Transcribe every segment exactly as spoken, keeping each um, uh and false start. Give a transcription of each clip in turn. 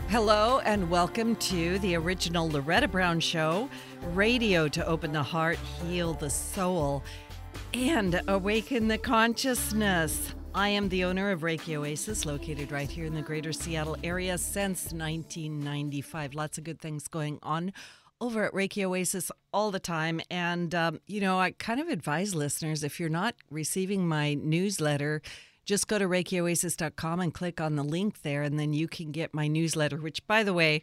Hello and welcome to the original Loretta Brown Show, radio to open the heart, heal the soul, and awaken the consciousness. I am the owner of Reiki Oasis, located right here in the greater Seattle area since nineteen ninety-five. Lots of good things going on over at Reiki Oasis all the time. And, um, you know, I kind of advise listeners, if you're not receiving my newsletter, just go to reiki oasis dot com and click on the link there, and then you can get my newsletter, which, by the way,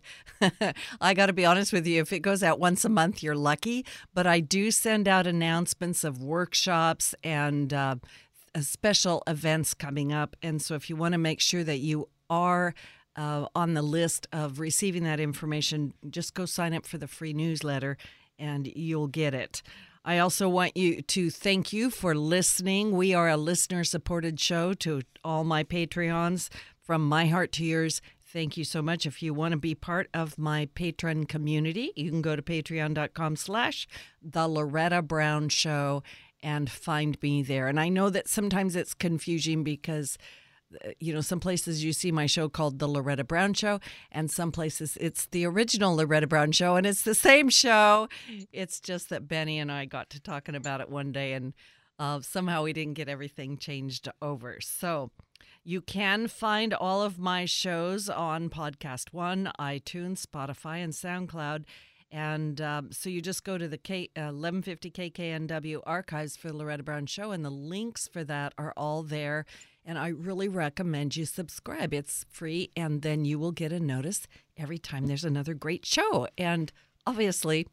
I got to be honest with you, if it goes out once a month, you're lucky. But I do send out announcements of workshops and uh, special events coming up. And so if you want to make sure that you are uh, on the list of receiving that information, just go sign up for the free newsletter and you'll get it. I also want you to thank you for listening. We are a listener-supported show. To all my Patreons, from my heart to yours, thank you so much. If you want to be part of my patron community, you can go to patreon dot com slash the Loretta Brown Show and find me there. And I know that sometimes it's confusing because, you know, some places you see my show called The Loretta Brown Show, and some places it's the original Loretta Brown Show, and it's the same show. It's just that Benny and I got to talking about it one day, and uh, somehow we didn't get everything changed over. So you can find all of my shows on Podcast One, iTunes, Spotify, and SoundCloud. And um, so you just go to the K, uh, eleven fifty K K N W archives for the Loretta Brown Show, and the links for that are all there. And I really recommend you subscribe. It's free, and then you will get a notice every time there's another great show. And obviously,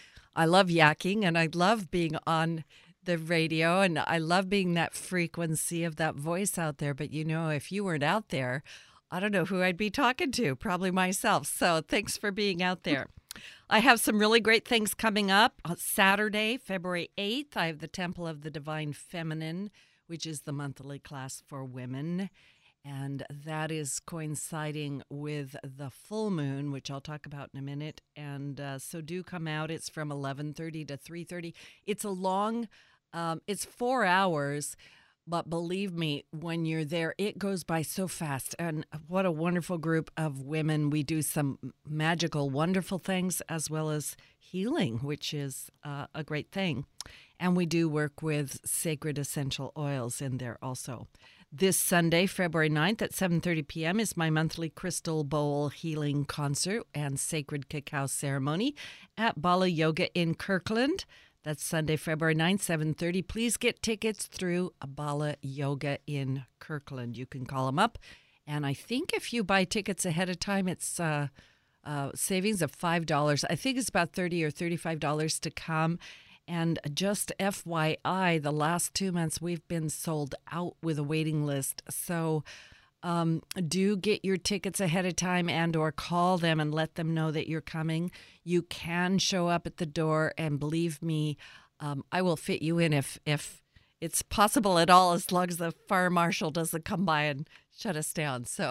I love yakking, and I love being on the radio, and I love being that frequency of that voice out there. But, you know, if you weren't out there, I don't know who I'd be talking to, probably myself. So thanks for being out there. I have some really great things coming up. On Saturday, February eighth, I have the Temple of the Divine Feminine, which is the monthly class for women. And that is coinciding with the full moon, which I'll talk about in a minute. And uh, so do come out. It's from eleven thirty to three thirty. It's a long, um, it's four hours. But believe me, when you're there, it goes by so fast. And what a wonderful group of women. We do some magical, wonderful things as well as healing, which is uh, a great thing. And we do work with sacred essential oils in there also. This Sunday, February ninth at seven thirty p.m. is my monthly Crystal Bowl Healing Concert and Sacred Cacao Ceremony at Bala Yoga in Kirkland. That's Sunday, February ninth, seven thirty. Please get tickets through Bala Yoga in Kirkland. You can call them up. And I think if you buy tickets ahead of time, it's uh, uh, savings of five dollars. I think it's about thirty dollars or thirty-five dollars to come. And just F Y I, the last two months we've been sold out with a waiting list. So um, do get your tickets ahead of time and or call them and let them know that you're coming. You can show up at the door, and believe me, um, I will fit you in if if it's possible at all, as long as the fire marshal doesn't come by and shut us down. So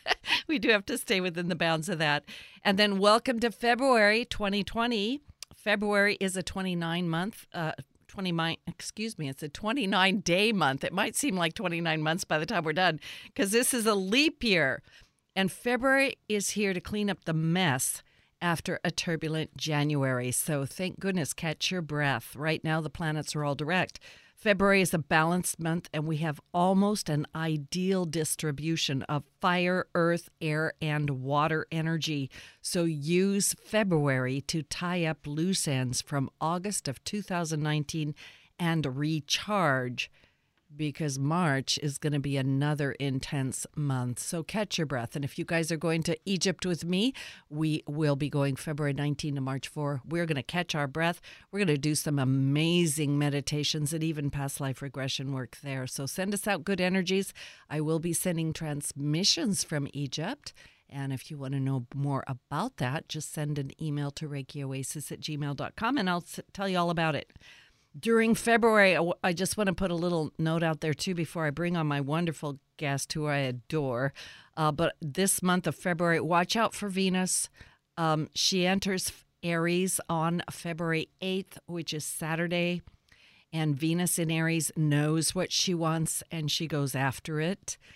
we do have to stay within the bounds of that. And then welcome to February twenty twenty. February is a twenty-nine month, uh, twenty-nine, excuse me, it's a twenty-nine day month. It might seem like twenty-nine months by the time we're done, because this is a leap year. And February is here to clean up the mess after a turbulent January. So thank goodness, catch your breath. Right now, the planets are all direct. February is a balanced month, and we have almost an ideal distribution of fire, earth, air, and water energy. So use February to tie up loose ends from August of two thousand nineteen and recharge, because March is going to be another intense month. So catch your breath. And if you guys are going to Egypt with me, we will be going February nineteenth to March fourth. We're going to catch our breath. We're going to do some amazing meditations and even past life regression work there. So send us out good energies. I will be sending transmissions from Egypt. And if you want to know more about that, just send an email to reiki oasis at gmail dot com, and I'll tell you all about it. During February, I just want to put a little note out there, too, before I bring on my wonderful guest who I adore. Uh, but this month of February, watch out for Venus. Um, she enters Aries on February eighth, which is Saturday. And Venus in Aries knows what she wants, and she goes after it.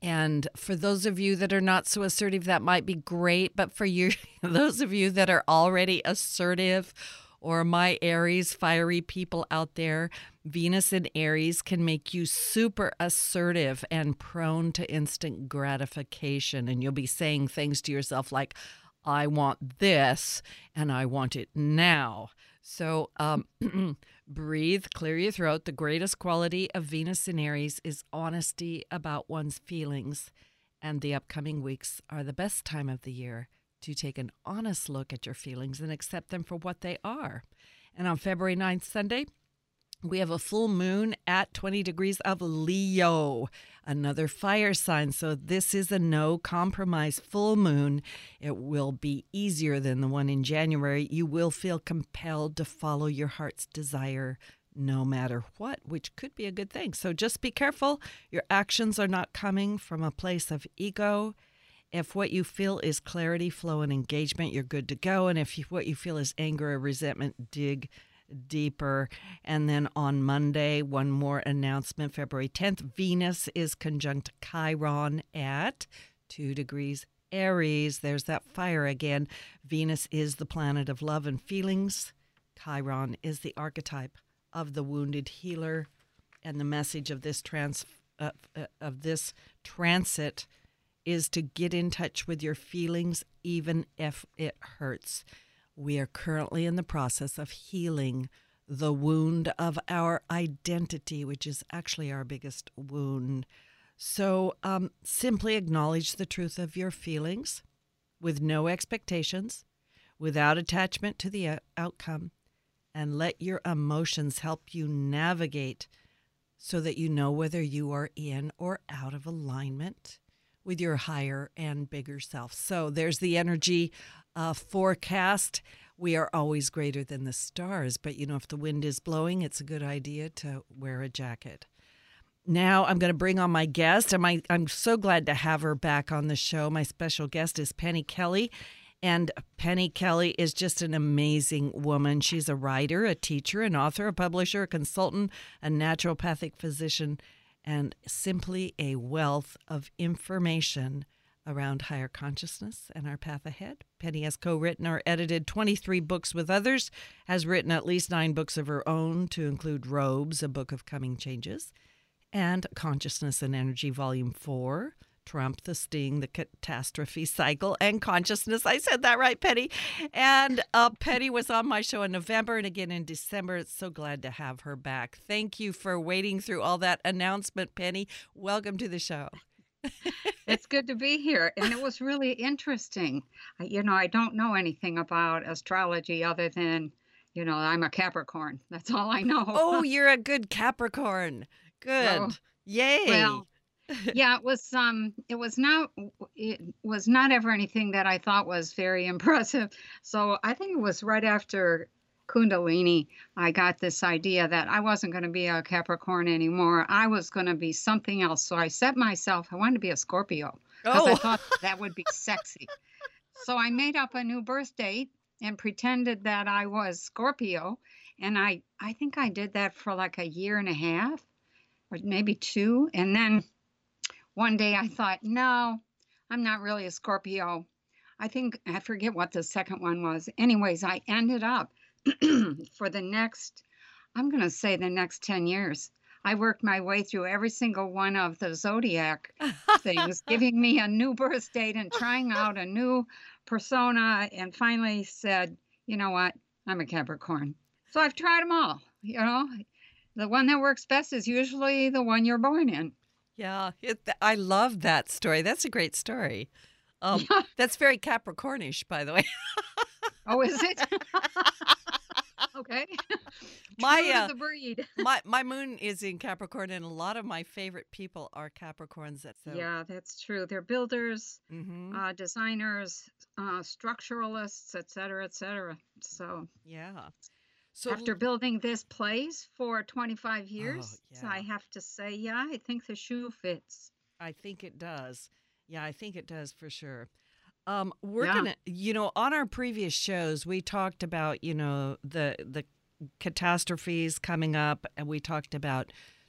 And for those of you that are not so assertive, that might be great. But for you, those of you that are already assertive, or my Aries, fiery people out there, Venus in Aries can make you super assertive and prone to instant gratification. And you'll be saying things to yourself like, I want this and I want it now. So um, breathe, clear your throat. The greatest quality of Venus in Aries is honesty about one's feelings. And the upcoming weeks are the best time of the year to take an honest look at your feelings and accept them for what they are. And on February ninth, Sunday, we have a full moon at twenty degrees of Leo, another fire sign. So this is a no compromise full moon. It will be easier than the one in January. You will feel compelled to follow your heart's desire no matter what, which could be a good thing. So just be careful. Your actions are not coming from a place of ego. If what you feel is clarity, flow, and engagement, you're good to go. And if you, what you feel is anger or resentment, dig deeper. And then on Monday, one more announcement, February tenth, Venus is conjunct Chiron at two degrees Aries. There's that fire again. Venus is the planet of love and feelings. Chiron is the archetype of the wounded healer. And the message of this trans uh, uh, of this transit is to get in touch with your feelings, even if it hurts. We are currently in the process of healing the wound of our identity, which is actually our biggest wound. So um, simply acknowledge the truth of your feelings with no expectations, without attachment to the outcome, and let your emotions help you navigate so that you know whether you are in or out of alignment with your higher and bigger self. So there's the energy uh, forecast. We are always greater than the stars, but you know, if the wind is blowing, it's a good idea to wear a jacket. Now I'm going to bring on my guest, and my, I'm so glad to have her back on the show. My special guest is Penny Kelly, and Penny Kelly is just an amazing woman. She's a writer, a teacher, an author, a publisher, a consultant, a naturopathic physician, and simply a wealth of information around higher consciousness and our path ahead. Penny has co-written or edited twenty-three books with others, has written at least nine books of her own, to include Robes, a book of coming changes, and Consciousness and Energy, Volume four, Trump, the Sting, the Catastrophe Cycle, and Consciousness. I said that right, Penny. And uh, Penny was on my show in November and again in December. It's so glad to have her back. Thank you for waiting through all that announcement, Penny. Welcome to the show. It's good to be here. And it was really interesting. I- You know, I don't know anything about astrology other than, you know, I'm a Capricorn. That's all I know. Oh, you're a good Capricorn. Good. Oh, Yay. well, yeah, it was um it was not it was not ever anything that I thought was very impressive. So I think it was right after Kundalini, I got this idea that I wasn't going to be a Capricorn anymore. I was going to be something else. So I set myself, I wanted to be a Scorpio because I Oh, thought that would be sexy. So I made up a new birth date and pretended that I was Scorpio. And I, I think I did that for like a year and a half or maybe two. And then one day I thought, no, I'm not really a Scorpio. I think I forget what the second one was. Anyways, I ended up for the next, I'm going to say the next ten years. I worked my way through every single one of the zodiac things, giving me a new birth date and trying out a new persona, and finally said, you know what? I'm a Capricorn. So I've tried them all. You know, the one that works best is usually the one you're born in. yeah. It, I love that story. That's a great story. Um, that's very Capricornish, by the way. Oh, is it? Okay. My True to uh, the breed. my my moon is in Capricorn, and a lot of my favorite people are Capricorns. That so. Yeah, that's true. They're builders, Mm-hmm. uh, designers, uh, structuralists, et cetera, et cetera. So Yeah. So after building this place for twenty-five oh years, I yeah, have to say, yeah, I think the shoe fits. I think it does. Yeah, I think it does for sure. Um, we're Yeah. gonna, you know, on our previous shows, we talked about, you know, the the catastrophes coming up, and we talked about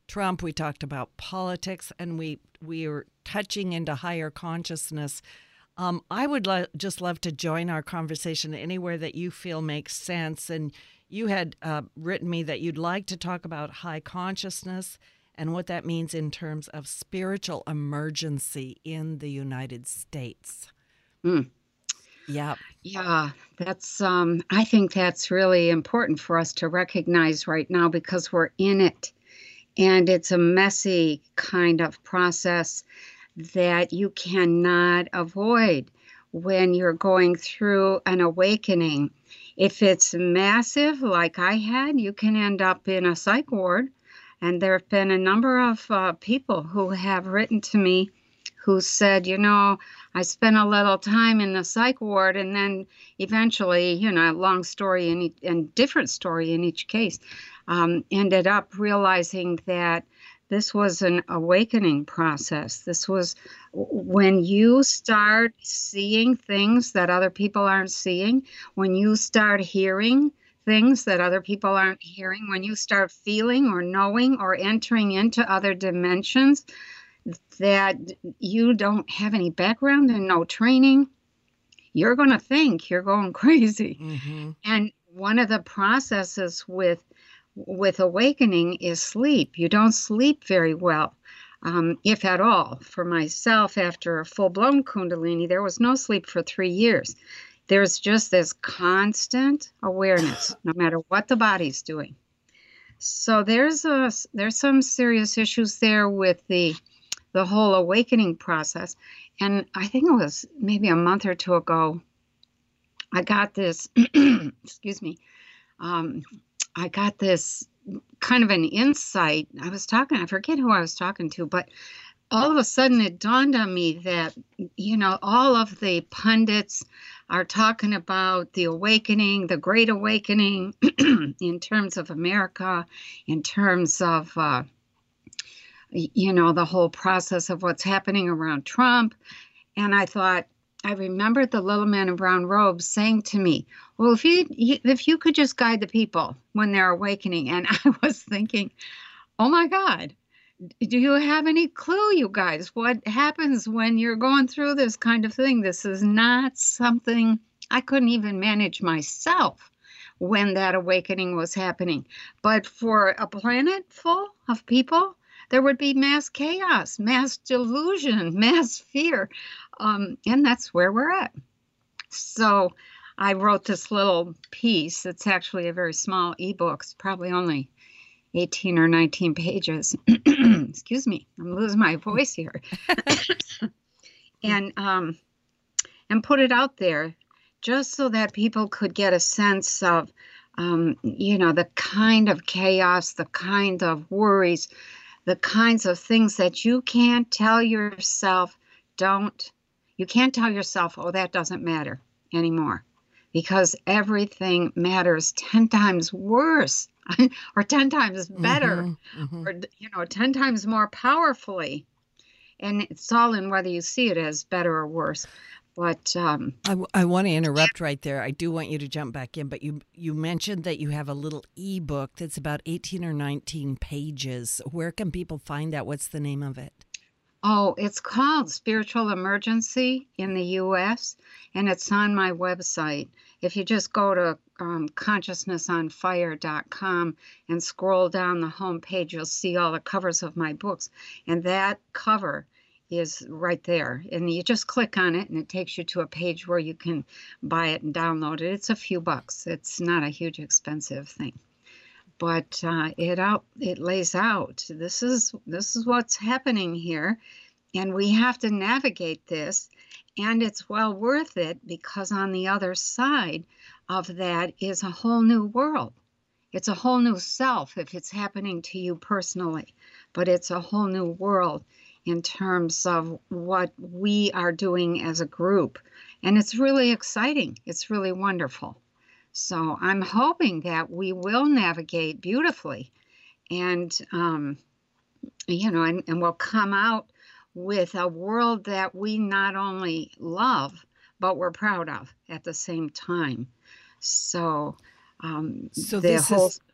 Trump, we talked about politics, and we we are touching into higher consciousness. Um, I would lo- just love to join our conversation anywhere that you feel makes sense. And you had uh, written me that you'd like to talk about high consciousness and what that means in terms of spiritual emergency in the United States. Mm. Yeah. Yeah, that's um I think that's really important for us to recognize right now because we're in it. And it's a messy kind of process that you cannot avoid when you're going through an awakening. If it's massive, like I had, you can end up in a psych ward. And there have been a number of uh, people who have written to me who said, you know, I spent a little time in the psych ward and then eventually, you know, long story and e- and different story in each case, um, ended up realizing that this was an awakening process. This was when you start seeing things that other people aren't seeing, when you start hearing things that other people aren't hearing, when you start feeling or knowing or entering into other dimensions that you don't have any background and no training, you're going to think you're going crazy. Mm-hmm. And one of the processes with with awakening is sleep. You don't sleep very well, um, if at all. For myself, after a full-blown Kundalini, there was no sleep for three years. There's just this constant awareness, no matter what the body's doing. So there's a there's some serious issues there with the the whole awakening process. And I think it was maybe a month or two ago, I got this, excuse me, um, I got this kind of an insight. I was talking, I forget who I was talking to, but all of a sudden it dawned on me that, you know, all of the pundits are talking about the awakening, the Great Awakening in terms of America, in terms of, uh, you know, the whole process of what's happening around Trump. And I thought, I remembered the little man in brown robes saying to me, well, if you if you could just guide the people when they're awakening. And I was thinking, oh my God, do you have any clue, you guys, what happens when you're going through this kind of thing? This is not something I couldn't even manage myself when that awakening was happening. But for a planet full of people, there would be mass chaos, mass delusion, mass fear. Um, and that's where we're at. So I wrote this little piece. It's actually a very small ebook. It's probably only eighteen or nineteen pages. Excuse me, I'm losing my voice here. and um, and put it out there just so that people could get a sense of, um, you know, the kind of chaos, the kind of worries, the kinds of things that you can't tell yourself don't, you can't tell yourself, oh, that doesn't matter anymore, because everything matters ten times worse or ten times better, Mm-hmm, mm-hmm. or, you know, ten times more powerfully. And it's all in whether you see it as better or worse. But um, I, w- I want to interrupt right there. I do want you to jump back in, but you you mentioned that you have a little ebook that's about eighteen or nineteen pages. Where can people find that? What's the name of it? Oh, it's called Spiritual Emergency in the U S, and it's on my website. If you just go to um, consciousness on fire dot com and scroll down the home page, you'll see all the covers of my books. And that cover is right there. And you just click on it, and it takes you to a page where you can buy it and download it. It's a few bucks. It's not a huge expensive thing. But uh, it out it lays out this is this is what's happening here, and we have to navigate this, and it's well worth it, because on the other side of that is a whole new world. It's a whole new self if it's happening to you personally, but it's a whole new world in terms of what we are doing as a group, and it's really exciting. It's really wonderful. So I'm hoping that we will navigate beautifully, and, um, you know, and, and we'll come out with a world that we not only love, but we're proud of at the same time. So, um, So the this whole, is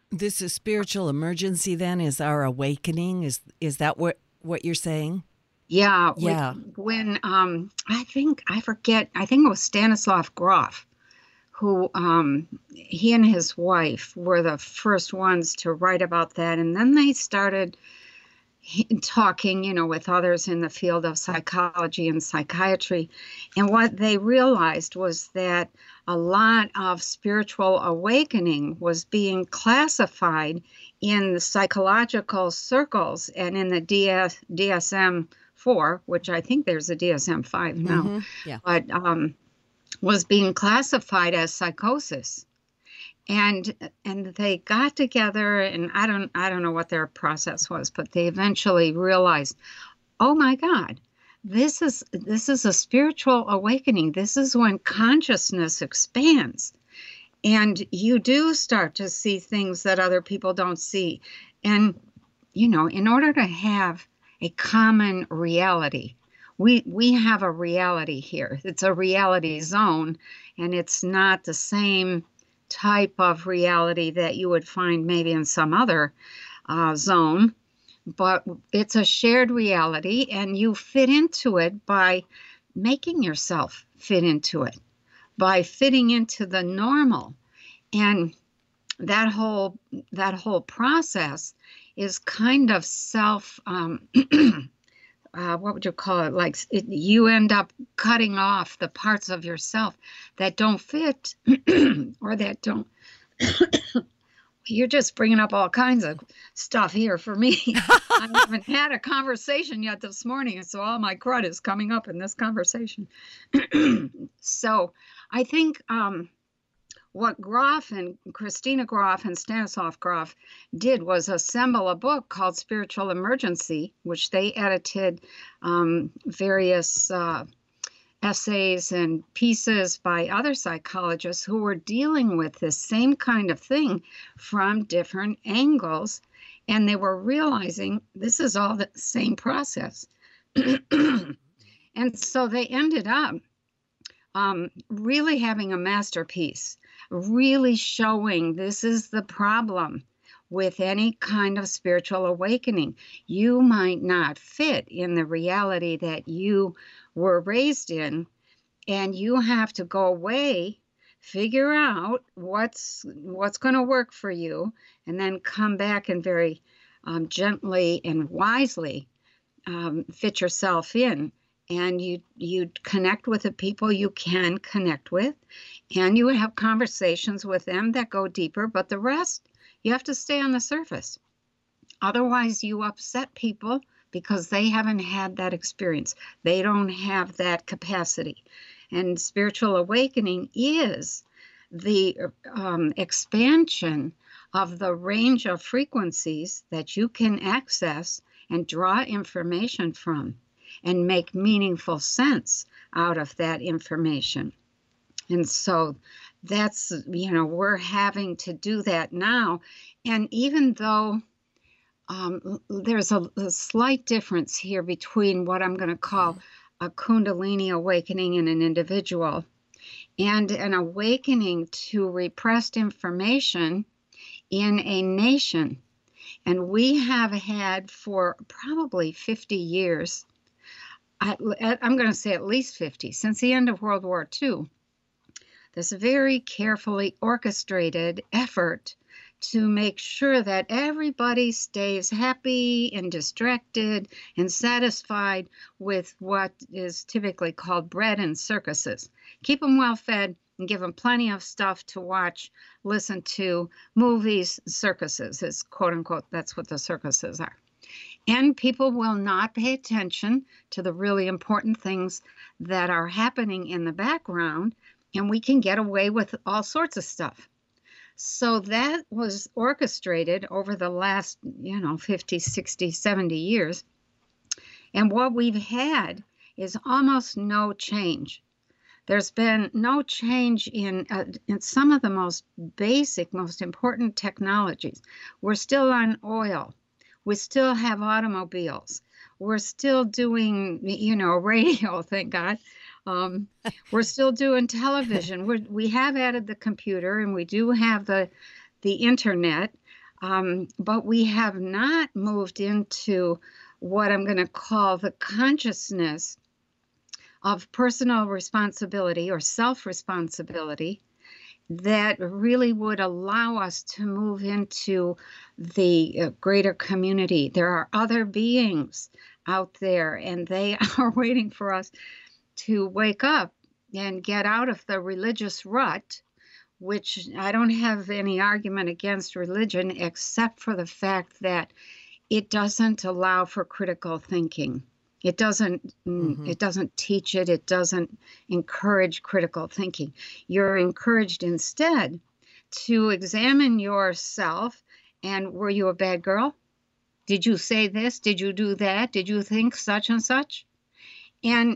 This is spiritual emergency then, is our awakening? Is is that what, what you're saying? Yeah. Yeah. When, when um, I think, I forget, I think it was Stanislav Grof, who um, he and his wife were the first ones to write about that. And then they started talking, you know, with others in the field of psychology and psychiatry. And what they realized was that a lot of spiritual awakening was being classified in the psychological circles and in the D S M four, which I think there's a D S M five now, Mm-hmm. Yeah. but um, was being classified as psychosis. And and they got together, and I don't I don't know what their process was, but they eventually realized, oh my God, this is this is a spiritual awakening. This is when consciousness expands, and you do start to see things that other people don't see. And you know, in order to have a common reality, we we have a reality here. It's a reality zone, and it's not the same type of reality that you would find maybe in some other uh, zone, but it's a shared reality, and you fit into it by making yourself fit into it, by fitting into the normal. And that whole that whole process is kind of self um, Uh, what would you call it? Like it, you end up cutting off the parts of yourself that don't fit or that don't. You're just bringing up all kinds of stuff here for me. I haven't had a conversation yet this morning, and so all my crud is coming up in this conversation. So I think um, what Grof and Christina Grof and Stanislav Grof did was assemble a book called Spiritual Emergency, which they edited um, various uh, essays and pieces by other psychologists who were dealing with this same kind of thing from different angles. And they were realizing this is all the same process. And so they ended up um, really having a masterpiece, really showing this is the problem with any kind of spiritual awakening. You might not fit in the reality that you were raised in, and you have to go away, figure out what's what's going to work for you, and then come back and very um, gently and wisely um, fit yourself in. And you you connect with the people you can connect with, and you have conversations with them that go deeper, but the rest, you have to stay on the surface. Otherwise, you upset people because they haven't had that experience. They don't have that capacity. And spiritual awakening is the um, expansion of the range of frequencies that you can access and draw information from, and make meaningful sense out of that information. And so that's, you know, we're having to do that now. And even though um, there's a, a slight difference here between what I'm going to call a Kundalini awakening in an individual and an awakening to repressed information in a nation. And we have had for probably fifty years, I, I'm going to say at least fifty, since the end of World War Two, this very carefully orchestrated effort to make sure that everybody stays happy and distracted and satisfied with what is typically called bread and circuses. Keep them well fed and give them plenty of stuff to watch, listen to, movies, circuses is quote unquote, that's what the circuses are. And people will not pay attention to the really important things that are happening in the background, and we can get away with all sorts of stuff. So that was orchestrated over the last, you know, fifty, sixty, seventy years. And what we've had is almost no change. There's been no change in, uh, in some of the most basic, most important technologies. We're still on oil. We still have automobiles. We're still doing, you know, radio, thank God. Um, we're still doing television. We're, we have added the computer, and we do have the the internet. Um, but we have not moved into what I'm going to call the consciousness of personal responsibility or self-responsibility that really would allow us to move into the uh, greater community. There are other beings out there, and they are waiting for us to wake up and get out of the religious rut, which I don't have any argument against religion, except for the fact that it doesn't allow for critical thinking. It doesn't, Mm-hmm. it doesn't teach it. It doesn't encourage critical thinking. You're encouraged instead to examine yourself. And were you a bad girl? Did you say this? Did you do that? Did you think such and such? And,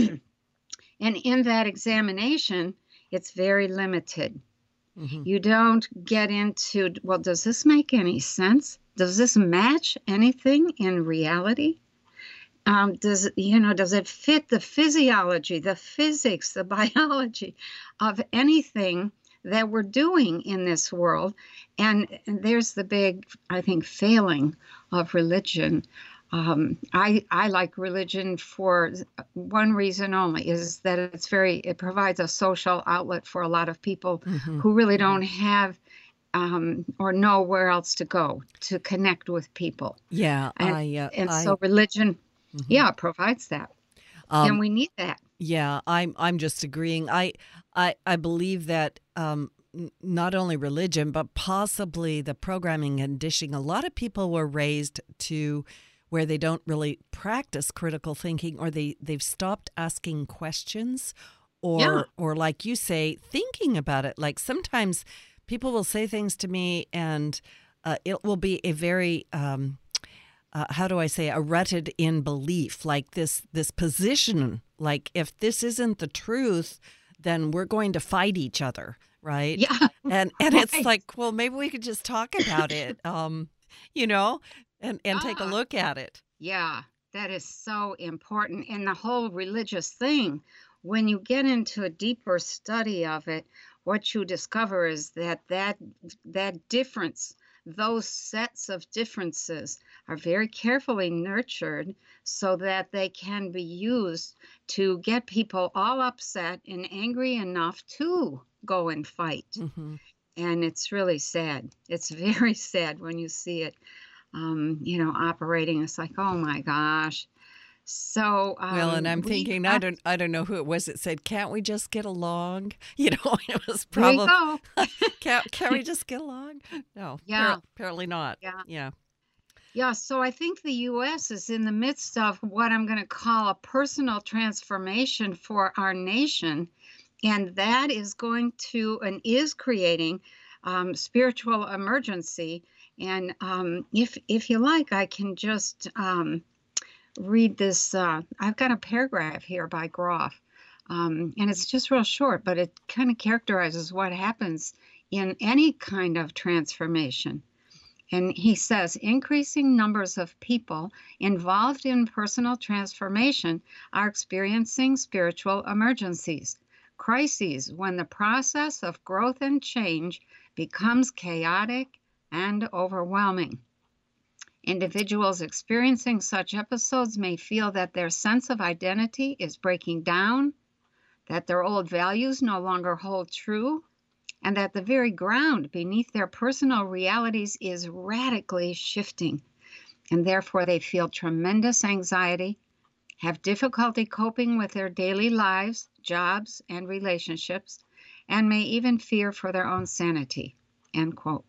and in that examination, it's very limited. Mm-hmm. You don't get into, well, does this make any sense? Does this match anything in reality? Um, does you know? Does it fit the physiology, the physics, the biology of anything that we're doing in this world? And, and there's the big, I think, failing of religion. Um, I I like religion for one reason only, is that it's very it provides a social outlet for a lot of people Mm-hmm. who really don't have um, or know where else to go to connect with people. Yeah, And I, uh, and I, so religion, mhm. yeah, provides that. And Um, we need that. yeah, I'm, I'm just agreeing. I, I, I believe that um, n- not only religion, but possibly the programming and conditioning. A lot of people were raised to where they don't really practice critical thinking, or they they've stopped asking questions, or Yeah. or like you say, thinking about it. Like sometimes people will say things to me, and uh, it will be a very um, uh, how do I say, a rooted in belief, like this this position, like if this isn't the truth, then we're going to fight each other, right? Yeah. And and it's Right. like, well, maybe we could just talk about it, um, you know, and and take a Ah, look at it. yeah, that is so important. And the whole religious thing, when you get into a deeper study of it, what you discover is that that that difference, those sets of differences are very carefully nurtured so that they can be used to get people all upset and angry enough to go and fight. Hmm. And it's really sad. It's very sad when you see it, um, you know, operating. It's like, oh my gosh. So Well, and um, I'm we thinking, I have, don't, I don't know who it was that said, "Can't we just get along?" You know, it was there you probably, go. can't, can we just get along? No, Yeah, appar- apparently not. yeah, Yeah. yeah. So I think the U S is in the midst of what I'm going to call a personal transformation for our nation. And that is going to and is creating um, spiritual emergency. And um, if if you like, I can just um, read this. Uh, I've got a paragraph here by Groff, um, and it's just real short, but it kind of characterizes what happens in any kind of transformation. And he says increasing numbers of people involved in personal transformation are experiencing spiritual emergencies, crises when the process of growth and change becomes chaotic and overwhelming. Individuals experiencing such episodes may feel that their sense of identity is breaking down, that their old values no longer hold true, and that the very ground beneath their personal realities is radically shifting. And therefore, they feel tremendous anxiety, have difficulty coping with their daily lives, jobs, and relationships, and may even fear for their own sanity. End quote.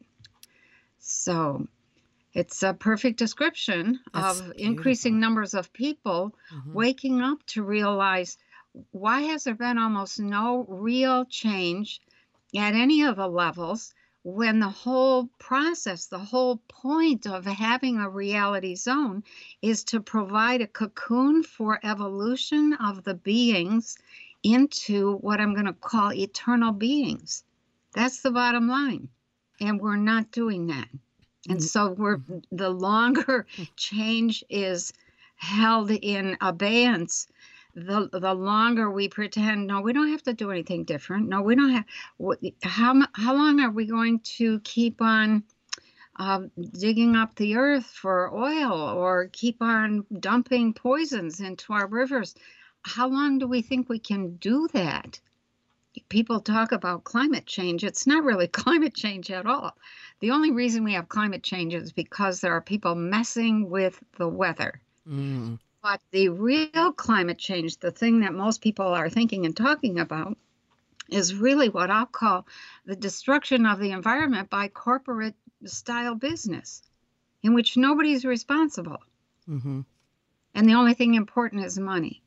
So, it's a perfect description That's of increasing beautiful. numbers of people Hmm. waking up to realize, why has there been almost no real change at any of the levels when the whole process, the whole point of having a reality zone is to provide a cocoon for evolution of the beings into what I'm going to call eternal beings. That's the bottom line. And we're not doing that. And so we're the longer change is held in abeyance, the the longer we pretend, no, we don't have to do anything different. No, we don't have. How how long are we going to keep on um, digging up the earth for oil or keep on dumping poisons into our rivers. How long do we think we can do that? People talk about climate change. It's not really climate change at all. The only reason we have climate change is because there are people messing with the weather. Mm. But the real climate change, the thing that most people are thinking and talking about, is really what I'll call the destruction of the environment by corporate style business, in which nobody's responsible. Mm-hmm. And the only thing important is money.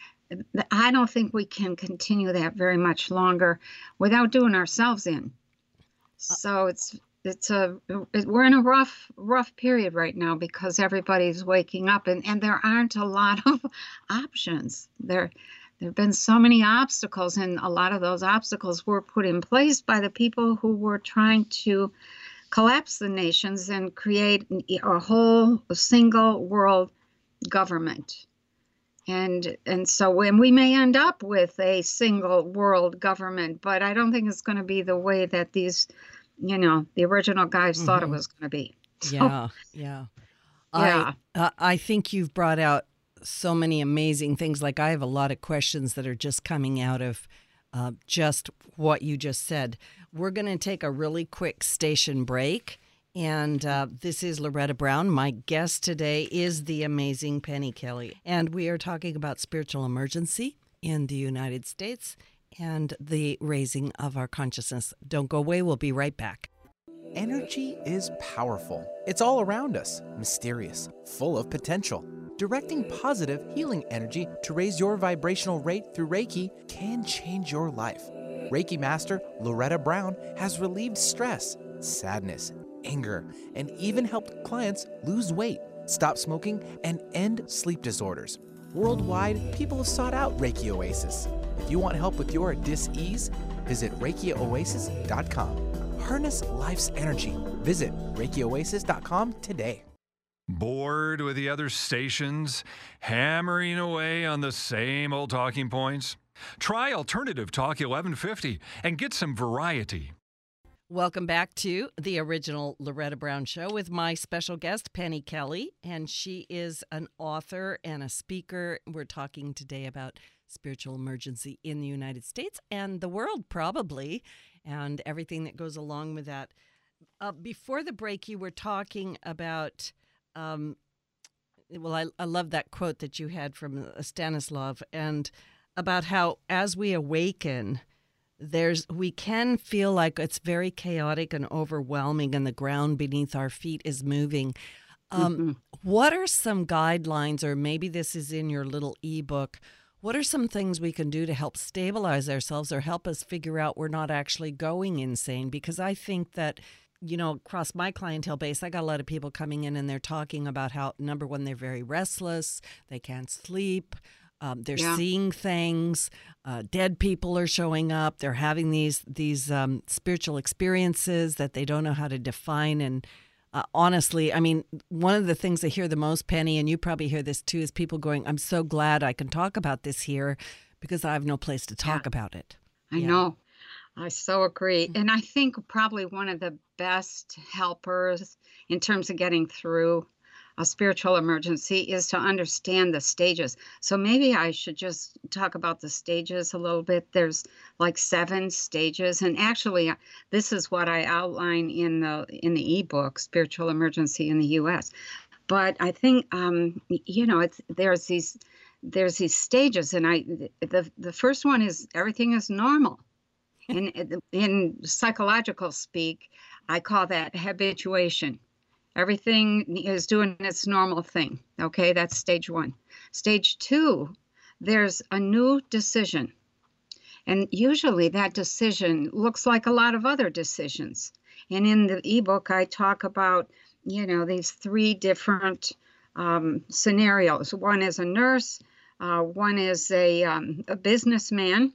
I don't think we can continue that very much longer without doing ourselves in. So it's it's a we're in a rough rough period right now because everybody's waking up, and, and there aren't a lot of options. There there have been so many obstacles, and a lot of those obstacles were put in place by the people who were trying to collapse the nations and create a whole single world government. And and so when we may end up with a single world government, but I don't think it's going to be the way that these, you know, the original guys mm-hmm. thought it was going to be. So, yeah, yeah. Yeah. I, uh, I think you've brought out so many amazing things. Like I have a lot of questions that are just coming out of uh, just what you just said. We're going to take a really quick station break. And uh, this is Loretta Brown. My guest today is the amazing Penny Kelly. And we are talking about spiritual emergency in the United States and the raising of our consciousness. Don't go away. We'll be right back. Energy is powerful. It's all around us, mysterious, full of potential. Directing positive, healing energy to raise your vibrational rate through Reiki can change your life. Reiki Master Loretta Brown has relieved stress, sadness, anger, and even helped clients lose weight, stop smoking, and end sleep disorders. Worldwide, people have sought out Reiki Oasis. If you want help with your dis-ease, visit Reiki Oasis dot com. Harness life's energy. Visit Reiki Oasis dot com today. Bored with the other stations, hammering away on the same old talking points? Try Alternative Talk eleven fifty and get some variety. Welcome back to the original Loretta Brown Show with my special guest, Penny Kelly, and she is an author and a speaker. We're talking today about spiritual emergency in the United States and the world, probably, and everything that goes along with that. Uh, before the break, you were talking about, um, well, I, I love that quote that you had from Stanislav, and about how as we awaken, There's, we can feel like it's very chaotic and overwhelming and the ground beneath our feet is moving. Um, mm-hmm. What are some guidelines, or maybe this is in your little ebook, what are some things we can do to help stabilize ourselves or help us figure out we're not actually going insane? Because I think that, you know, across my clientele base, I got a lot of people coming in and they're talking about how, number one, they're very restless, they can't sleep. Um, they're yeah. seeing things. Uh, dead people are showing up. They're having these these um, spiritual experiences that they don't know how to define. And uh, honestly, I mean, one of the things I hear the most, Penny, and you probably hear this too, is people going, "I'm so glad I can talk about this here because I have no place to talk yeah. about it." I yeah. know. I so agree. And I think probably one of the best helpers in terms of getting through a spiritual emergency is to understand the stages. So maybe I should just talk about the stages a little bit. There's like seven stages, and actually, this is what I outline in the in the ebook, Spiritual Emergency in the U S. But I think um, you know, it's there's these there's these stages, and I the the first one is everything is normal, and in, in psychological speak, I call that habituation. Everything is doing its normal thing. Okay, that's stage one. Stage two, there's a new decision. And usually that decision looks like a lot of other decisions. And in the ebook, I talk about, you know, these three different um, scenarios. One is a nurse, uh, one is a, um, a businessman,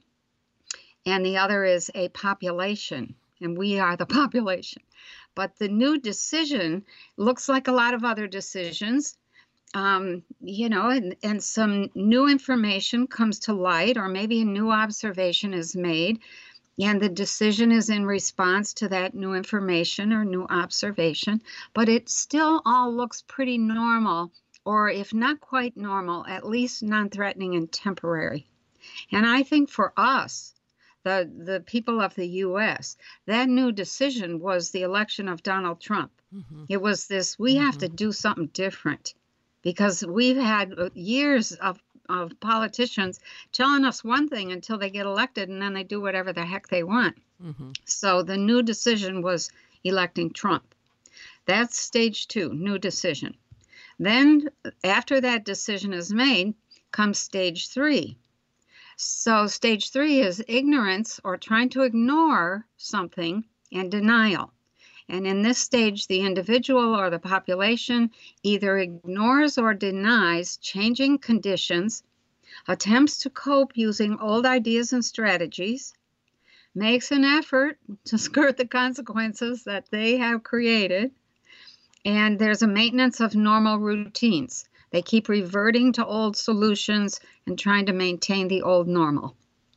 and the other is a population. And we are the population. But the new decision looks like a lot of other decisions, um, you know, and, and some new information comes to light, or maybe a new observation is made. And the decision is in response to that new information or new observation, but it still all looks pretty normal, or if not quite normal, at least non-threatening and temporary. And I think for us, the, the people of the U S, that new decision was the election of Donald Trump. Mm-hmm. It was this, we mm-hmm. have to do something different, because we've had years of of politicians telling us one thing until they get elected, and then they do whatever the heck they want. Mm-hmm. So the new decision was electing Trump. That's stage two, new decision. Then after that decision is made, comes stage three. So stage three is ignorance, or trying to ignore something, and denial. And in this stage, the individual or the population either ignores or denies changing conditions, attempts to cope using old ideas and strategies, makes an effort to skirt the consequences that they have created, and there's a maintenance of normal routines. They keep reverting to old solutions and trying to maintain the old normal.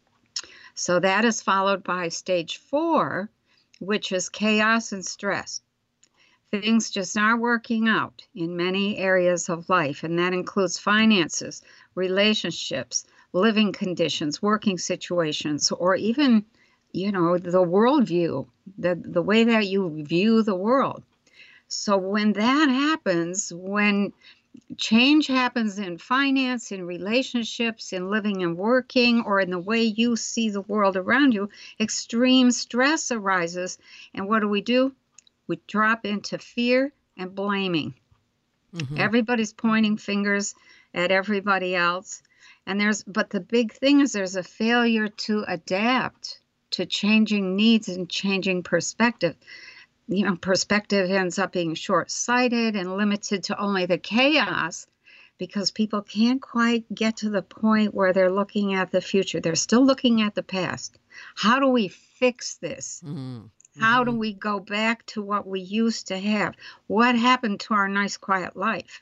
So that is followed by stage four, which is chaos and stress. Things just aren't working out in many areas of life, and that includes finances, relationships, living conditions, working situations, or even, you know, the worldview, the, the way that you view the world. So when that happens, when change happens in finance, in relationships, in living and working, or in the way you see the world around you, extreme stress arises. And what do we do? We drop into fear and blaming. Mm-hmm. Everybody's pointing fingers at everybody else. And there's, but the big thing is there's a failure to adapt to changing needs and changing perspective. You know, perspective ends up being short-sighted and limited to only the chaos, because people can't quite get to the point where they're looking at the future. They're still looking at the past. How do we fix this? Mm-hmm. How do we go back to what we used to have? What happened to our nice, quiet life?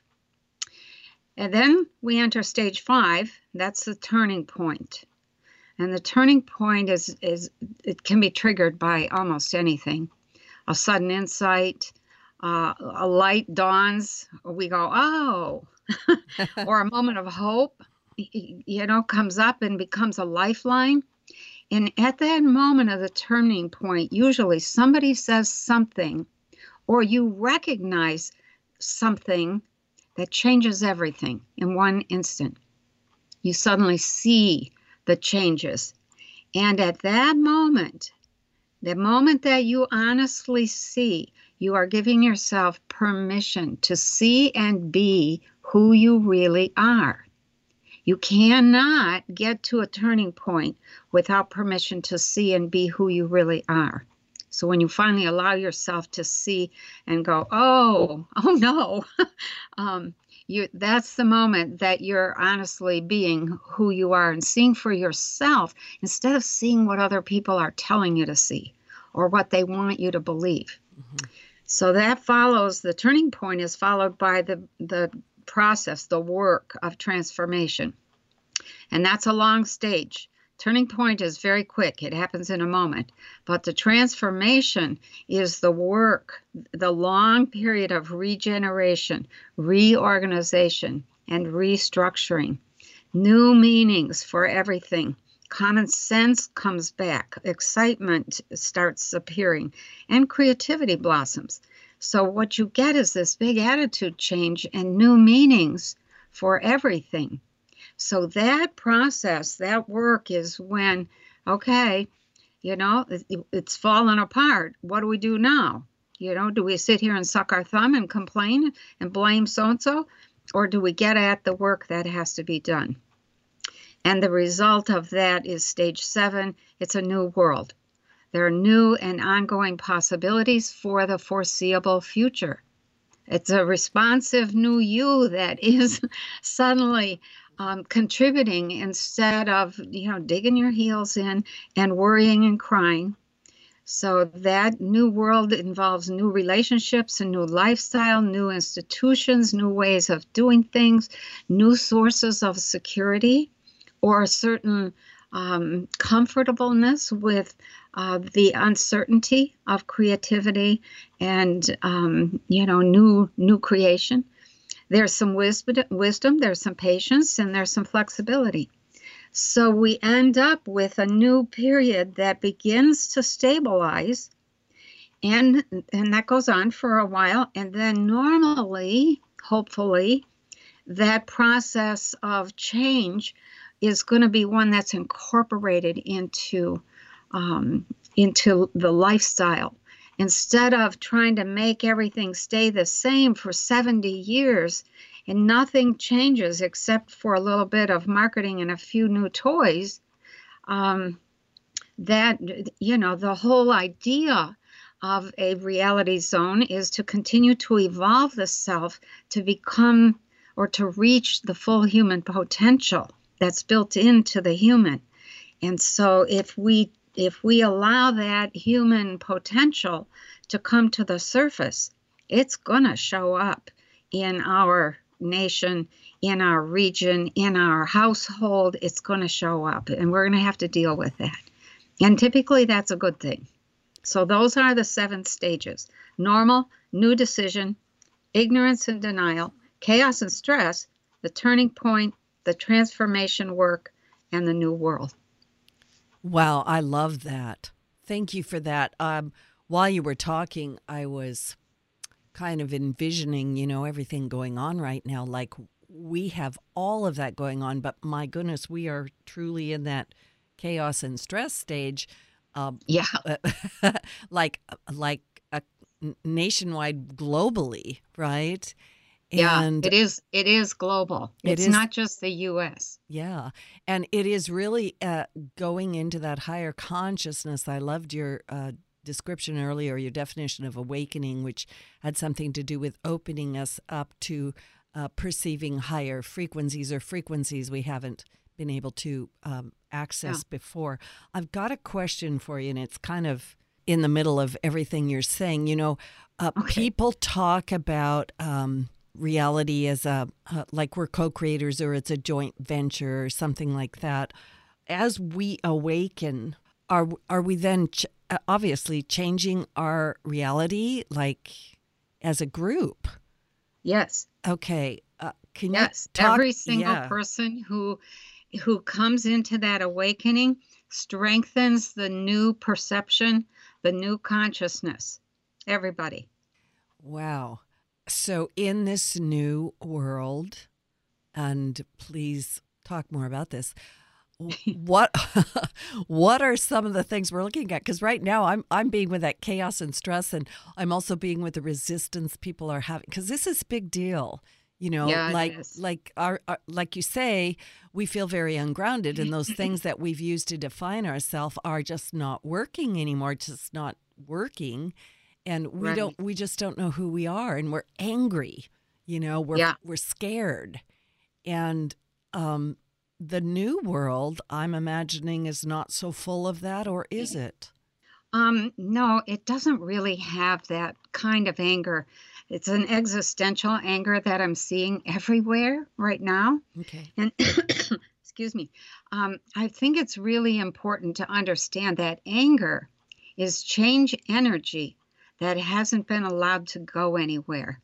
And then we enter stage five. That's the turning point. And the turning point is, is it can be triggered by almost anything. A sudden insight, uh, a light dawns, we go, oh, or a moment of hope, you know, comes up and becomes a lifeline. And at that moment of the turning point, usually somebody says something, or you recognize something that changes everything in one instant. You suddenly see the changes. And at that moment, the moment that you honestly see, you are giving yourself permission to see and be who you really are. You cannot get to a turning point without permission to see and be who you really are. So when you finally allow yourself to see and go, oh, oh no, um, you, that's the moment that you're honestly being who you are and seeing for yourself instead of seeing what other people are telling you to see or what they want you to believe. Mm-hmm. So that follows, the turning point is followed by the, the process, the work of transformation. And that's a long stage. Turning point is very quick. It happens in a moment. But the transformation is the work, the long period of regeneration, reorganization, and restructuring. New meanings for everything. Common sense comes back. Excitement starts appearing. And creativity blossoms. So what you get is this big attitude change and new meanings for everything. So that process, that work is when, okay, you know, it's fallen apart. What do we do now? You know, do we sit here and suck our thumb and complain and blame so-and-so? Or do we get at the work that has to be done? And the result of that is stage seven. It's a new world. There are new and ongoing possibilities for the foreseeable future. It's a responsive new you that is suddenly Um, contributing instead of, you know, digging your heels in and worrying and crying. So that new world involves new relationships, a new lifestyle, new institutions, new ways of doing things, new sources of security, or certain um, comfortableness with uh, the uncertainty of creativity and um, you know new new creation. There's some wisdom, wisdom, there's some patience, and there's some flexibility. So we end up with a new period that begins to stabilize, and and that goes on for a while, and then normally, hopefully, that process of change is going to be one that's incorporated into um, into the lifestyle. Instead of trying to make everything stay the same for seventy years and nothing changes except for a little bit of marketing and a few new toys, um, that, you know, the whole idea of a reality zone is to continue to evolve the self to become or to reach the full human potential that's built into the human. And so if we if we allow that human potential to come to the surface, it's going to show up in our nation, in our region, in our household. It's going to show up, and we're going to have to deal with that. And typically that's a good thing. So those are the seven stages: normal, new decision, ignorance and denial, chaos and stress, the turning point, the transformation work, and the new world. Wow, I love that. Thank you for that. Um, while you were talking, I was kind of envisioning, you know, everything going on right now. Like we have all of that going on, but my goodness, we are truly in that chaos and stress stage. Um, Yeah. like like a nationwide, globally, right? Yeah, And it is. It is global. It It's is- not just the U S. yeah, and it is really uh, going into that higher consciousness. I loved your uh, description earlier, your definition of awakening, which had something to do with opening us up to uh, perceiving higher frequencies or frequencies we haven't been able to um, access before. I've got a question for you, and it's kind of in the middle of everything you're saying. You know, uh, Okay. people talk about um, reality as a uh, like we're co-creators or it's a joint venture or something like that. As we awaken, are are we then ch- uh, obviously changing our reality, like as a group? Yes. Okay, uh, can Yes. you talk? Every single yeah. person who who comes into that awakening strengthens the new perception, the new consciousness. Everybody. Wow. So in this new world, and please talk more about this. What what are some of the things we're looking at? Because right now I'm I'm being with that chaos and stress, and I'm also being with the resistance people are having. Because this is a big deal, you know. Yeah, it like is. like our, our like you say, we feel very ungrounded, and those things that we've used to define ourselves are just not working anymore. Just not working, and we Right. don't we just don't know who we are, and we're angry. You know, we're Yeah. we're scared, and um. The new world, I'm imagining, is not so full of that, or is it? Um, no, it doesn't really have that kind of anger. It's an existential anger that I'm seeing everywhere right now. Okay. And excuse me, um, I think it's really important to understand that anger is change energy that hasn't been allowed to go anywhere.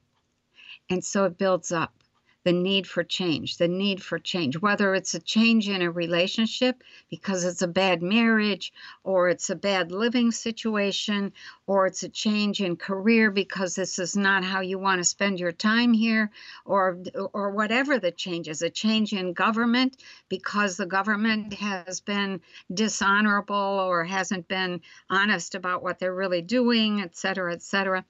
And so it builds up the need for change, the need for change, whether it's a change in a relationship because it's a bad marriage, or it's a bad living situation, or it's a change in career because this is not how you want to spend your time here, or or whatever the change is, a change in government because the government has been dishonorable or hasn't been honest about what they're really doing, et cetera, et cetera.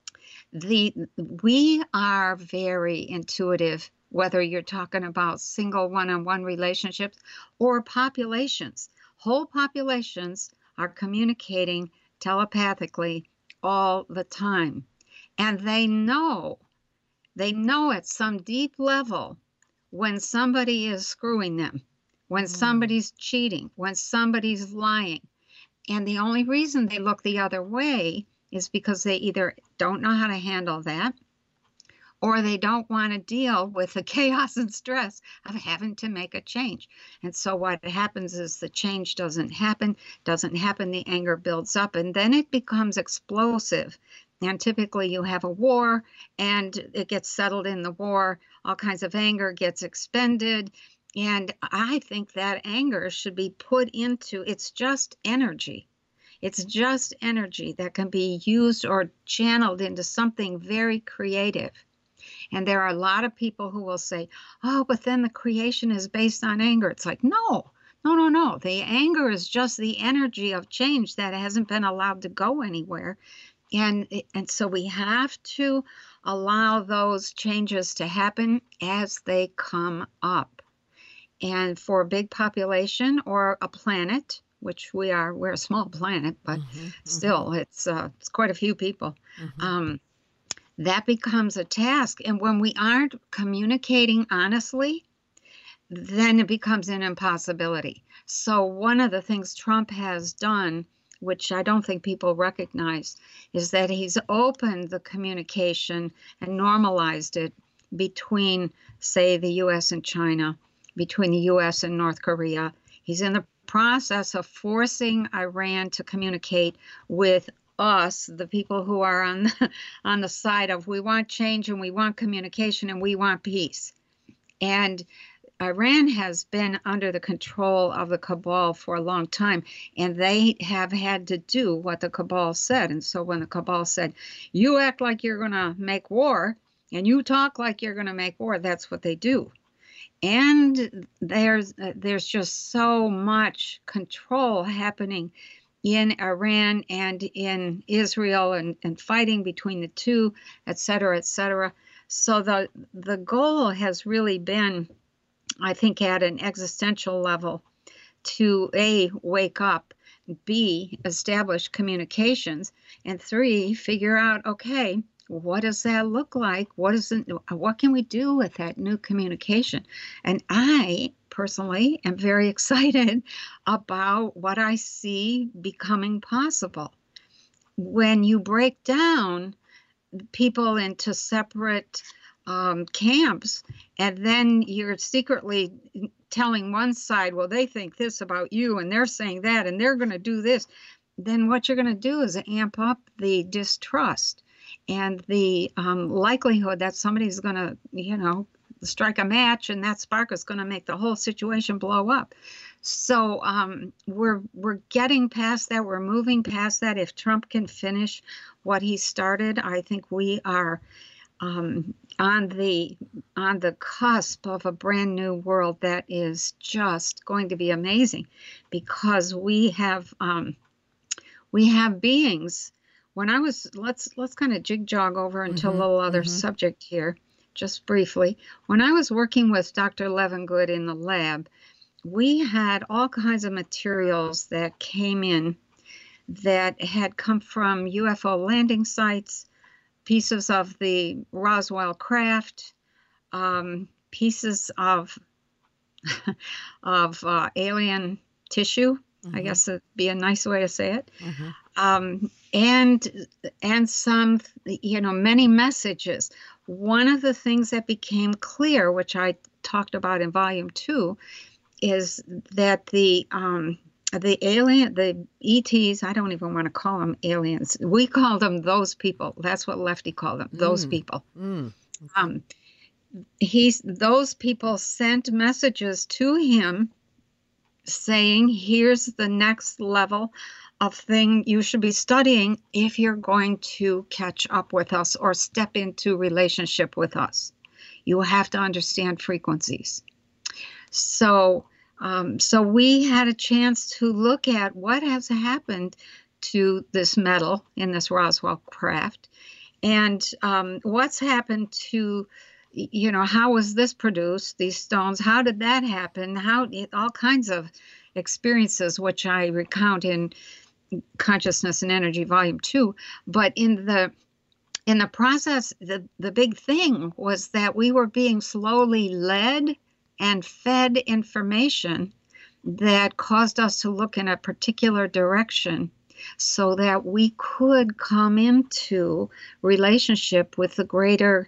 The we are very intuitive, whether you're talking about single one-on-one relationships or populations. Whole populations are communicating telepathically all the time, and they know they know at some deep level when somebody is screwing them, when Mm. somebody's cheating, when somebody's lying. And the only reason they look the other way is because they either don't know how to handle that, or they don't want to deal with the chaos and stress of having to make a change. And so what happens is the change doesn't happen, doesn't happen, the anger builds up, and then it becomes explosive. And typically you have a war and it gets settled in the war, all kinds of anger gets expended. And I think that anger should be put into, it's just energy. It's just energy that can be used or channeled into something very creative. And there are a lot of people who will say, oh, but then the creation is based on anger. It's like, no, no, no, no. The anger is just the energy of change that hasn't been allowed to go anywhere. And, and so we have to allow those changes to happen as they come up. And for a big population or a planet, which we are, we're a small planet, but mm-hmm, still mm-hmm. it's uh, it's quite a few people, mm-hmm. um, that becomes a task. And when we aren't communicating honestly, then it becomes an impossibility. So one of the things Trump has done, which I don't think people recognize, is that he's opened the communication and normalized it between, say, the U S and China, between the U S and North Korea. He's in the process of forcing Iran to communicate with us, the people who are on the, on the side of we want change and we want communication and we want peace. And Iran has been under the control of the cabal for a long time, and they have had to do what the cabal said. And so when the cabal said, you act like you're going to make war and you talk like you're going to make war, that's what they do. And there's uh, there's just so much control happening in Iran and in Israel, and, and fighting between the two, et cetera, et cetera. So the the goal has really been, I think, at an existential level, to A, wake up, B, establish communications, and three, figure out, okay, what does that look like? What is it, what can we do with that new communication? And I personally am very excited about what I see becoming possible. When you break down people into separate um, camps, and then you're secretly telling one side, well, they think this about you, and they're saying that, and they're going to do this, then what you're going to do is amp up the distrust and the um, likelihood that somebody's going to, you know, strike a match, and that spark is going to make the whole situation blow up. So um, we're we're getting past that. We're moving past that. If Trump can finish what he started, I think we are um, on the on the cusp of a brand new world that is just going to be amazing, because we have um, we have beings. When I was let's let's kind of jig jog over into mm-hmm, a little other mm-hmm. subject here, just briefly. When I was working with Doctor Levengood in the lab, we had all kinds of materials that came in that had come from U F O landing sites, pieces of the Roswell craft, um, pieces of of uh, alien tissue. Mm-hmm. I guess it'd be a nice way to say it. Mm-hmm. Um, and and some, you know, many messages. One of the things that became clear, which I talked about in volume two, is that the um, the alien, the E Ts, I don't even want to call them aliens. We call them those people. That's what Lefty called them, those mm. people. Mm. Okay. Um, he's those people sent messages to him saying, here's the next level of thing you should be studying if you're going to catch up with us or step into relationship with us. You have to understand frequencies. So, um, so we had a chance to look at what has happened to this metal in this Roswell craft, and um, what's happened to, you know, how was this produced, these stones? How did that happen? How, all kinds of experiences, which I recount in Consciousness and Energy, Volume Two. But in the in the process, the the big thing was that we were being slowly led and fed information that caused us to look in a particular direction, so that we could come into relationship with the greater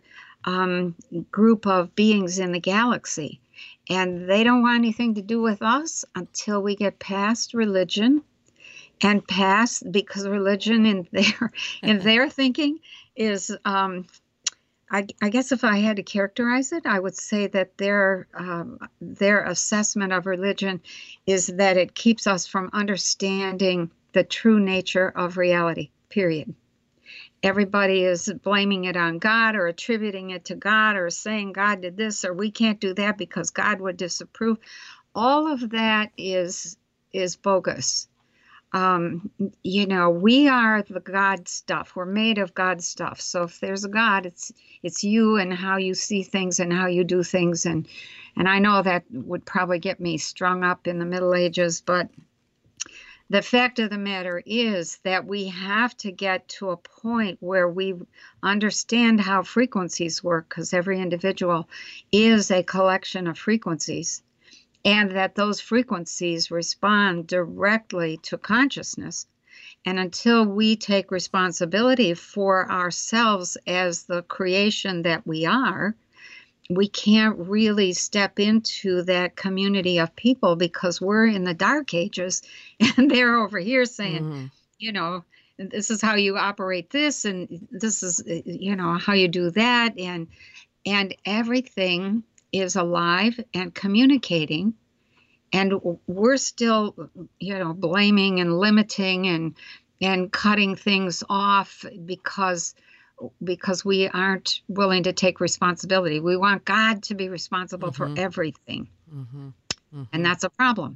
um, group of beings in the galaxy. And they don't want anything to do with us until we get past religion and past, because religion in their in their thinking is, um, I, I guess if I had to characterize it, I would say that their um, their assessment of religion is that it keeps us from understanding the true nature of reality, period. Everybody is blaming it on God or attributing it to God or saying God did this or we can't do that because God would disapprove. All of that is is bogus. Um, you know, we are the God stuff. We're made of God stuff. So if there's a God, it's it's you and how you see things and how you do things. And and I know that would probably get me strung up in the Middle Ages, but the fact of the matter is that we have to get to a point where we understand how frequencies work, because every individual is a collection of frequencies, and that those frequencies respond directly to consciousness. And until we take responsibility for ourselves as the creation that we are, we can't really step into that community of people, because we're in the dark ages and they're over here saying, mm-hmm. you know, this is how you operate this, and this is, you know, how you do that. And, and everything is alive and communicating. And we're still, you know, blaming and limiting and, and cutting things off because because we aren't willing to take responsibility. We want God to be responsible mm-hmm. for everything. Mm-hmm. Mm-hmm. And that's a problem.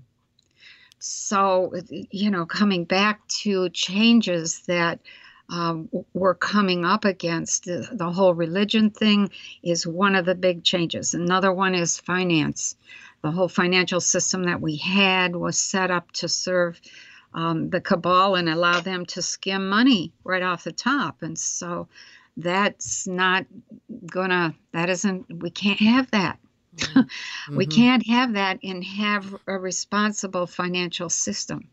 So, you know, coming back to changes that um, we're coming up against, the, the whole religion thing is one of the big changes. Another one is finance. The whole financial system that we had was set up to serve um, the cabal and allow them to skim money right off the top. And so that's not gonna, that isn't, we can't have that. Mm-hmm. We can't have that and have a responsible financial system.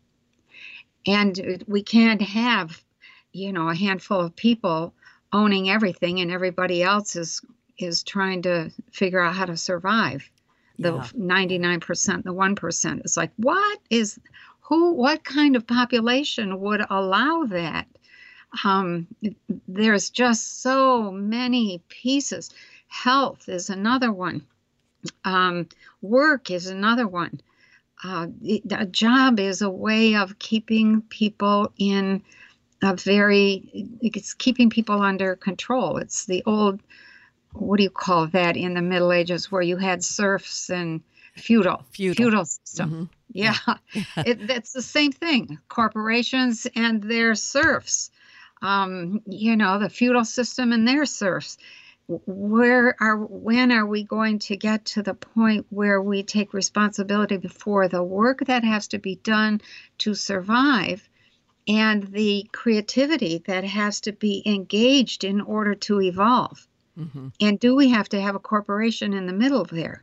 And we can't have, you know, a handful of people owning everything and everybody else is, is trying to figure out how to survive. The yeah. ninety-nine percent, the one percent. It's like, what is, who, what kind of population would allow that? Um, there's just so many pieces. Health is another one. Um, work is another one. Uh, a job is a way of keeping people in a very, it's keeping people under control. It's the old, what do you call that in the Middle Ages, where you had serfs and feudal, feudal, feudal system. Mm-hmm. Yeah, it, that's the same thing. Corporations and their serfs. Um, you know, the feudal system and their serfs. Where are, when are we going to get to the point where we take responsibility for the work that has to be done to survive and the creativity that has to be engaged in order to evolve? Mm-hmm. And do we have to have a corporation in the middle there?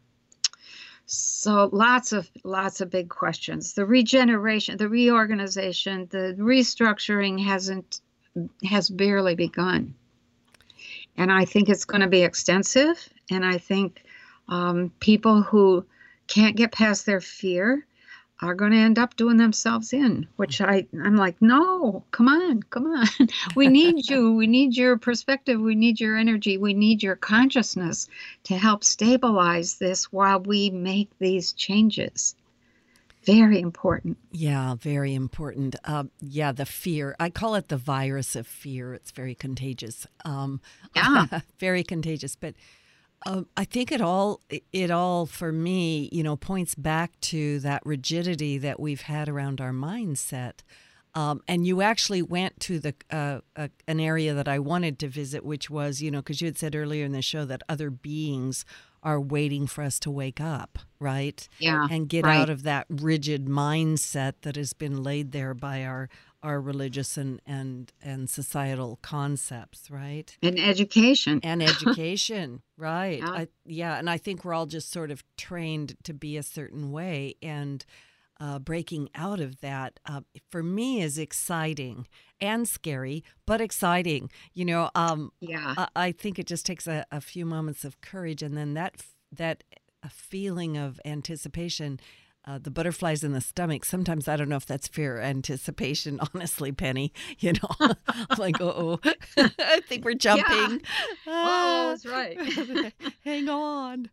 So lots of lots of big questions. The regeneration, the reorganization, the restructuring hasn't has barely begun. And I think it's going to be extensive. And I think um, people who can't get past their fear are going to end up doing themselves in, which I, I'm like, no, come on, come on. We need you. We need your perspective. We need your energy. We need your consciousness to help stabilize this while we make these changes. Very important. Yeah, very important. Uh, yeah, the fear. I call it the virus of fear. It's very contagious. Um, yeah. Very contagious. But uh, I think it all, it all for me, you know, points back to that rigidity that we've had around our mindset. Um, and you actually went to the uh, uh, an area that I wanted to visit, which was, you know, because you had said earlier in the show that other beings are waiting for us to wake up, right? Yeah. And get right. out of that rigid mindset that has been laid there by our our religious and and and societal concepts, right? And education. And education, right? Yeah. I, yeah, and I think we're all just sort of trained to be a certain way, and uh, breaking out of that, uh, for me, is exciting and scary, but exciting. You know, um, Yeah. I, I think it just takes a, a few moments of courage, and then that f- that a feeling of anticipation. Uh, the butterflies in the stomach. Sometimes I don't know if that's fear or anticipation, honestly, Penny. You know, I'm like, oh, I think we're jumping. Oh, Ah, that's right. hang on.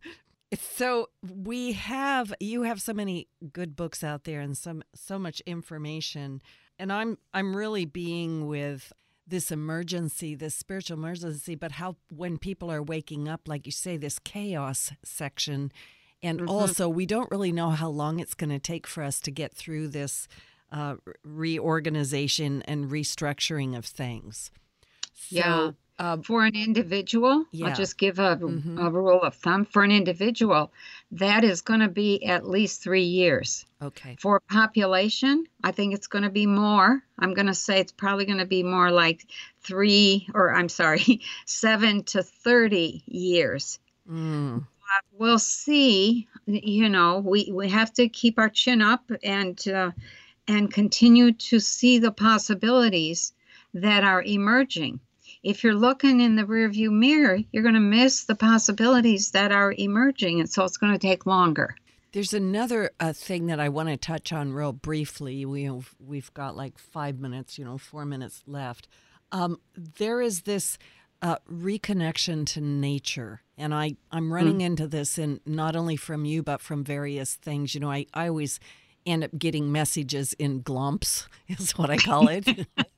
So we have you have so many good books out there and some so much information, and I'm I'm really being with this emergency, this spiritual emergency, but how when people are waking up, like you say, this chaos section. And hmm also, we don't really know how long it's going to take for us to get through this uh, reorganization and restructuring of things. Yeah. So, uh, For an individual, I'll yeah. just give a, Mm-hmm. a rule of thumb. For an individual, that is going to be at least three years. Okay. For population, I think it's going to be more. I'm going to say it's probably going to be more like three, or I'm sorry, seven to thirty years. Mm. We'll see. You know, we, we have to keep our chin up and uh, and continue to see the possibilities that are emerging. If you're looking in the rearview mirror, you're going to miss the possibilities that are emerging, and so it's going to take longer. There's another uh, thing that I want to touch on real briefly. We have, we've got like five minutes, you know, four minutes left. Um, there is this uh, reconnection to nature, and I I'm running into this, in not only from you but from various things. You know, I I always end up getting messages in glumps, is what I call it.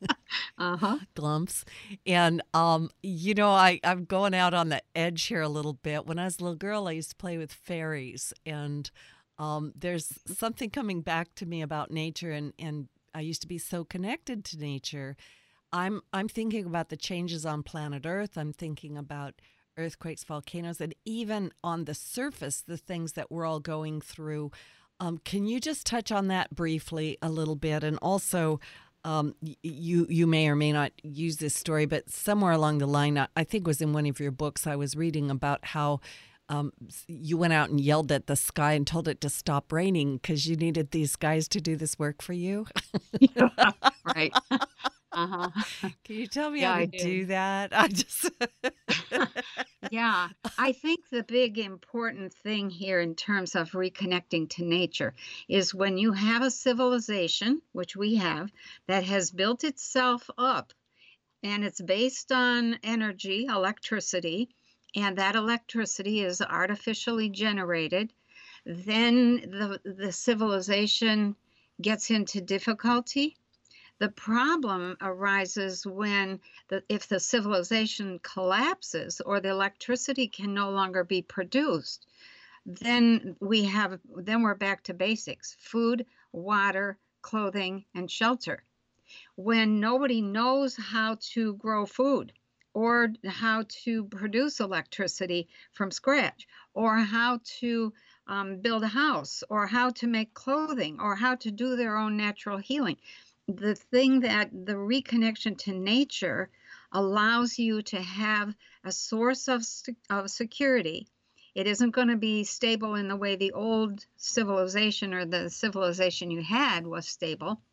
Uh-huh. Glumps. And, um, you know, I, I'm going out on the edge here a little bit. When I was a little girl, I used to play with fairies. And um, there's something coming back to me about nature. And, and I used to be so connected to nature. I'm, I'm thinking about the changes on planet Earth. I'm thinking about earthquakes, volcanoes, and even on the surface, the things that we're all going through. Um, can you just touch on that briefly a little bit? And also, um, y- you you may or may not use this story, but somewhere along the line, I I think it was in one of your books, I was reading about how um, s- you went out and yelled at the sky and told it to stop raining because you needed these guys to do this work for you. Right. Uh-huh. Can you tell me Yeah, how to I do did. that? I just Yeah, I think the big important thing here in terms of reconnecting to nature is when you have a civilization, which we have, that has built itself up and it's based on energy, electricity, and that electricity is artificially generated, then the, the civilization gets into difficulty. The problem arises when the, if the civilization collapses or the electricity can no longer be produced, then we have then we're back to basics: food, water, clothing, and shelter. When nobody knows how to grow food or how to produce electricity from scratch or how to um, build a house or how to make clothing or how to do their own natural healing, the thing that the reconnection to nature allows you to have a source of, of security. It isn't going to be stable in the way the old civilization or the civilization you had was stable,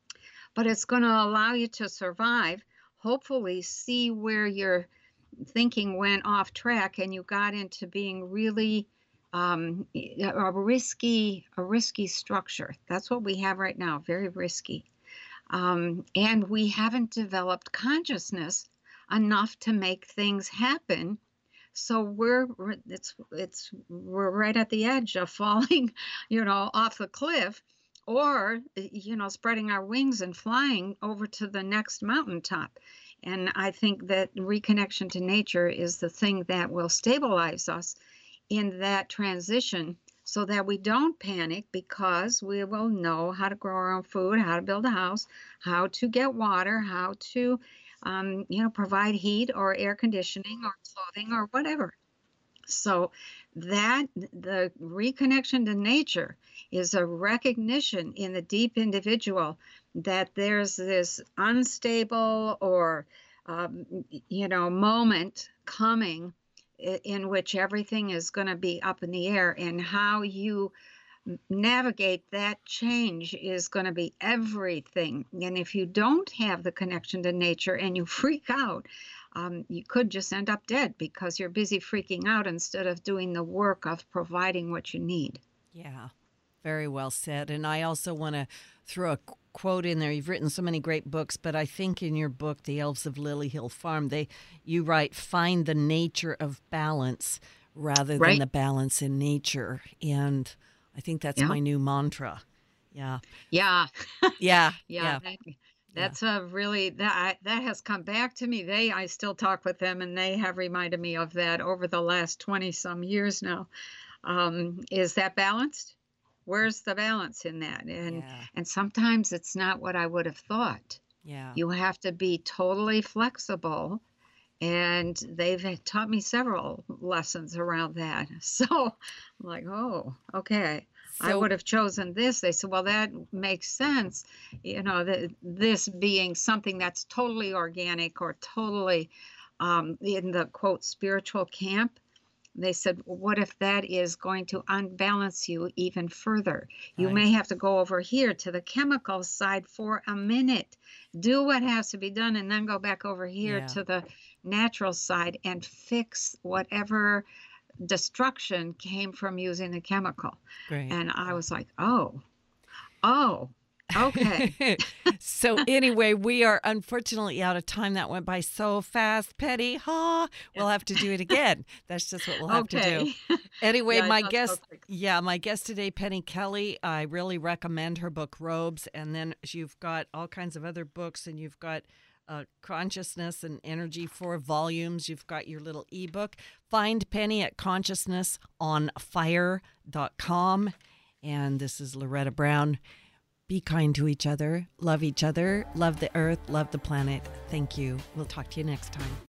but it's going to allow you to survive, hopefully see where your thinking went off track and you got into being really um, a risky a risky structure. That's what we have right now, very risky. Um, and we haven't developed consciousness enough to make things happen. So we're it's it's we're right at the edge of falling, you know, off the cliff, or you know, spreading our wings and flying over to the next mountaintop. And I think that reconnection to nature is the thing that will stabilize us in that transition so that we don't panic, because we will know how to grow our own food, how to build a house, how to get water, how to um, you know, provide heat or air conditioning or clothing or whatever. So that the reconnection to nature is a recognition in the deep individual that there's this unstable or um, you know, moment coming in which everything is going to be up in the air, and how you n- navigate that change is going to be everything. And if you don't have the connection to nature and you freak out, um, you could just end up dead because you're busy freaking out instead of doing the work of providing what you need. Yeah, very well said. And I also want to throw a qu- quote in there. You've written so many great books, but I think in your book, The Elves of Lily Hill Farm, they you write, find the nature of balance rather than Right. the balance in nature. And I think that's Yeah. my new mantra. Yeah. Yeah. Yeah. Yeah, Yeah. that, that's a really that I, that has come back to me. They I still talk with them, and they have reminded me of that over the last twenty some years now. Um, is that balanced? Where's the balance in that? And Yeah. and sometimes it's not what I would have thought. Yeah. You have to be totally flexible, and they've taught me several lessons around that. So I'm like, oh, okay. I So- would have chosen this. They said, well, that makes sense. You know, that this being something that's totally organic or totally um, in the quote spiritual camp. They said, well, what if that is going to unbalance you even further? You Right. may have to go over here to the chemical side for a minute, do what has to be done, and then go back over here Yeah. to the natural side and fix whatever destruction came from using the chemical. Great. And I was like, oh, oh, okay. So anyway, we are unfortunately out of time. That went by so fast, Petty. Ha! We'll have to do it again. That's just what we'll have to do. Okay. Anyway, Yeah, it my sounds so guest, quick. yeah, my guest today, Penny Kelly. I really recommend her book Robes, and then you've got all kinds of other books, and you've got uh, Consciousness and Energy, four volumes. You've got your little ebook. Find Penny at consciousness on fire dot com. And this is Loretta Brown. Be kind to each other, love each other, love the earth, love the planet. Thank you. We'll talk to you next time.